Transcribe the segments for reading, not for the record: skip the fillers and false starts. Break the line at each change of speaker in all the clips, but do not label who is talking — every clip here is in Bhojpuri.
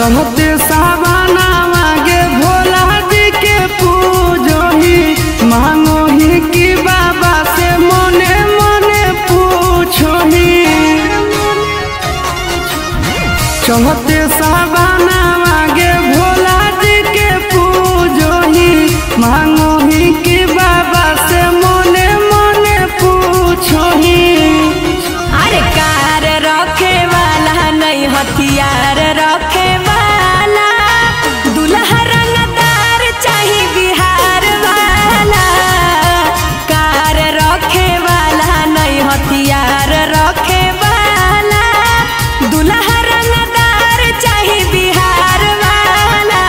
चढ़ते सावनावा गे भोला जी के पूजोही मांगोही कि बाबा से मने मने पूछोही। चढ़ते सावनावा गे भोला जी के पूजोही मांगोही कि बाबा से मने मने पूछोही।
अरे कार रखे वाला नहीं हथियार रखे वाला दुल्हा रंगदार चाही बिहार वाला। कार रखे वाला नहीं हथियार रखे वाला दुल्हा रंगदार चाही बिहार वाला।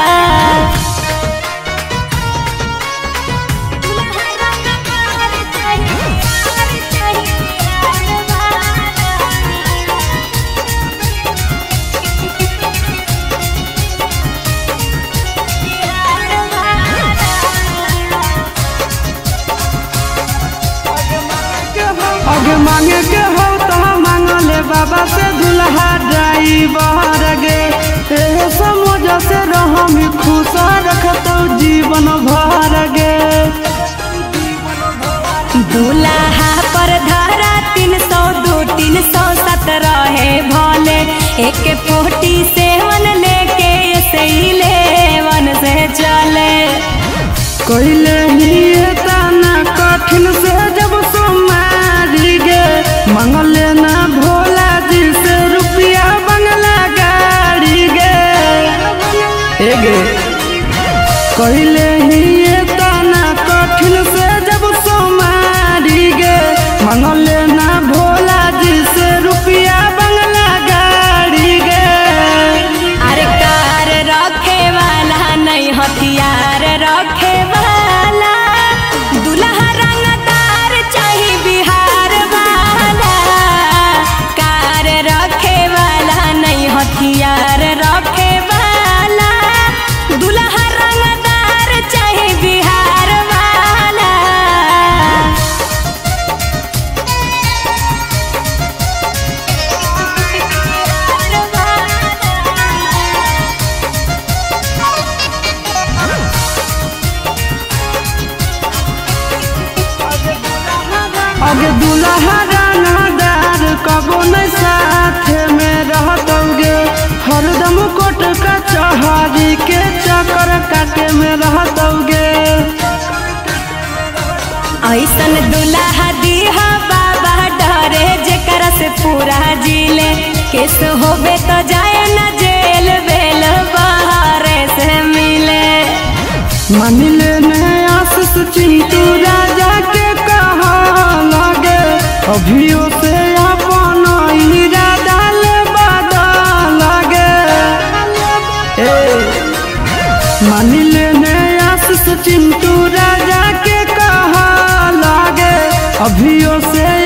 दुल्हा रंगदार चाही बिहार
अगे मांगे के हो तो मांगले बाबा से दुल्हा ड्राइवर गे समझ से रहमी खुश रखतो जीवन भर गे।
दुल्हा पर धारा 302 307 रहे भोले एक 47 लेके से 11 से चले।
कहले ही तना कठिन से जब सोमारी गे मंगले ना भोला जी से रुपया बंगला गाड़ी गे। कहले ही तना कठिन से जब सोमारी गे मंगले ना भोला जी से रुपया बंगला गाड़ी गे।
अरे कार रखे वाला नहीं हथियार रखे वाला दुल्हा रंगदार चाही बिहार वाला। कार रखे वाला नहीं हथियार रखे वाला दुल्हा रंगदार चाही बिहार वाला।
अगे दुल्हा रंगदार कबो नहीं साथ में रहतोगे हरदम कोट कचहरी के चक्कर काटे में रहतोगे।
ऐसन दुल्हा दीहा बाबा डरे जेकरा से पूरा जिले केस होबे तो जाए न जेल बेल बाहरे से मिले।
मानिले ने आशीष चिंटू राजा के कहा लगे अभियो से अपन इरादा ले बदल लगे। मानिले ने आशीष चिंटू राजा के कहा लगे अभियो से